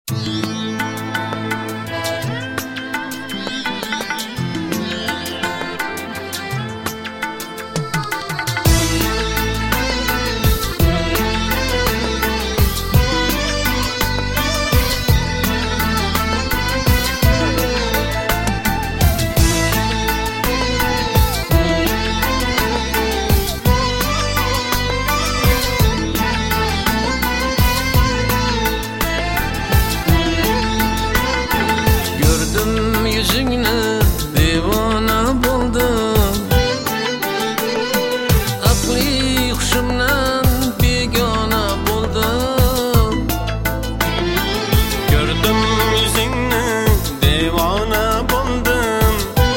Yüzüne divana buldum, akli huşumdan begona buldum. Gördüm yüzünü divana buldum,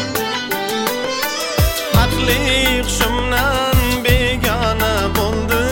akli huşumdan begona buldum.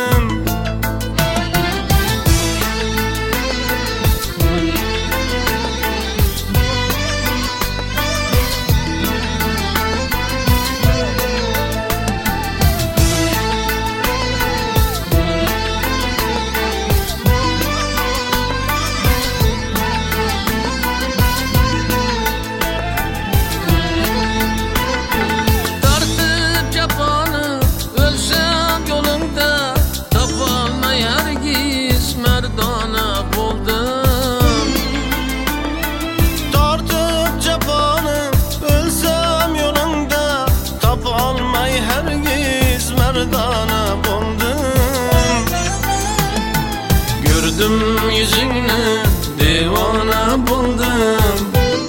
Gördüm yüzüne divana buldum,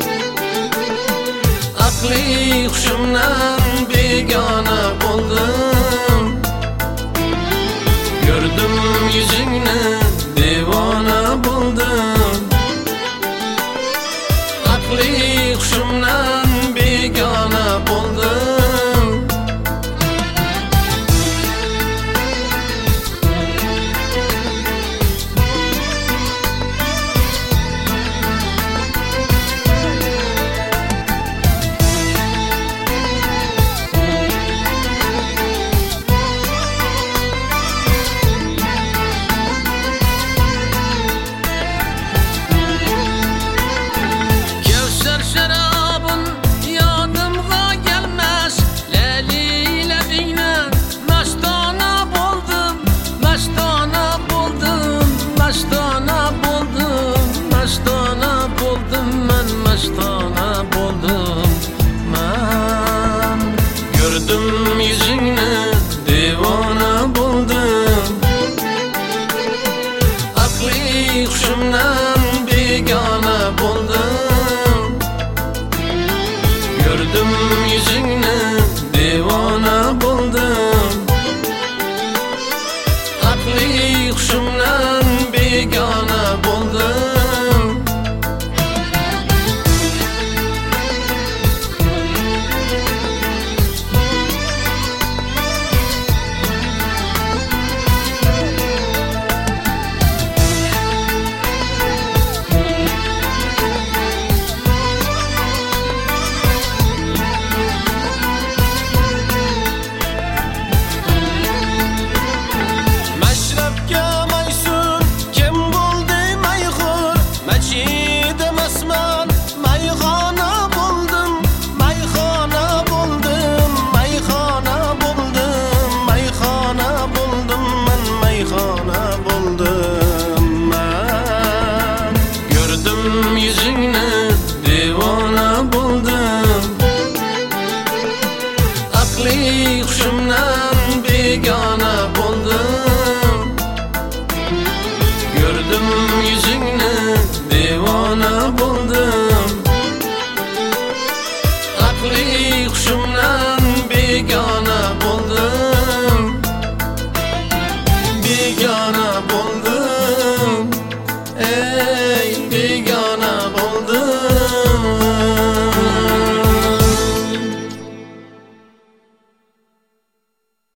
akli huşumdan begona buldum. Gördüm yüzüne divana buldum, akli huşumdan begona buldum. Mastana buldum ben, mastana buldum ben. Gördüm yüzüne divana buldum, akli huşumdan begona buldum. Gördüm yüzüne divana buldum, akli huşumdan begona buldum. Yüzüne divana buldum, akli huşumdan begona buldum. Gördüm yüzüne divana buldum, akli huşumdan